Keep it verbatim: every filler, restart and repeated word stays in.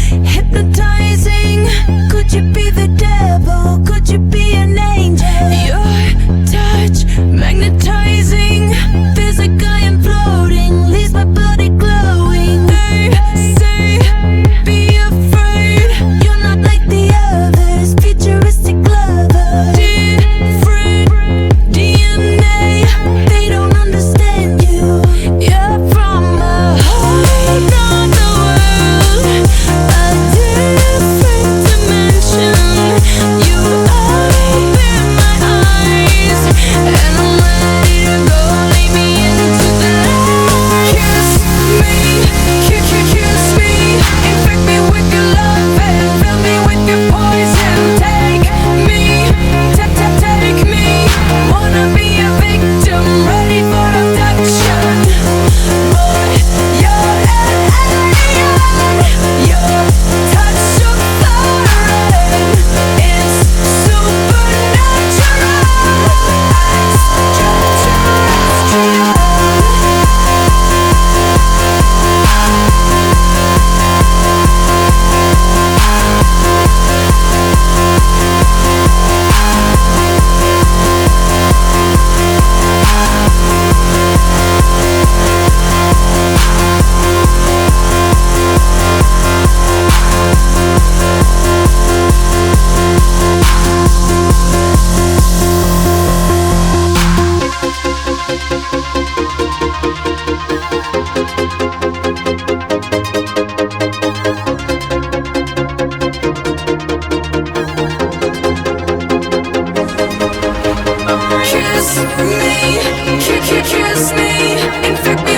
hypnotizing. Could you be the devil? Could you be an angel? Your touch magnetizing. Feels like I am floating, leaves my body glowing. They say, be afraid, you're not like the others. Futuristic lover, different D N A. They don't understand you. You're from a whole nother world, a different dimension. You open my eyes, and I'm ready to go. Lead me into the light. Kiss me, kiss, kiss, kiss me. Infect me with your love and fill me with your poison. Take me, take, take, take me. Wanna be a victim, ready for abduction. Boy, you're an alien. Your touch so foreign. It's supernatural. Extraterrestrial. Kiss me, kiss, kiss me, infect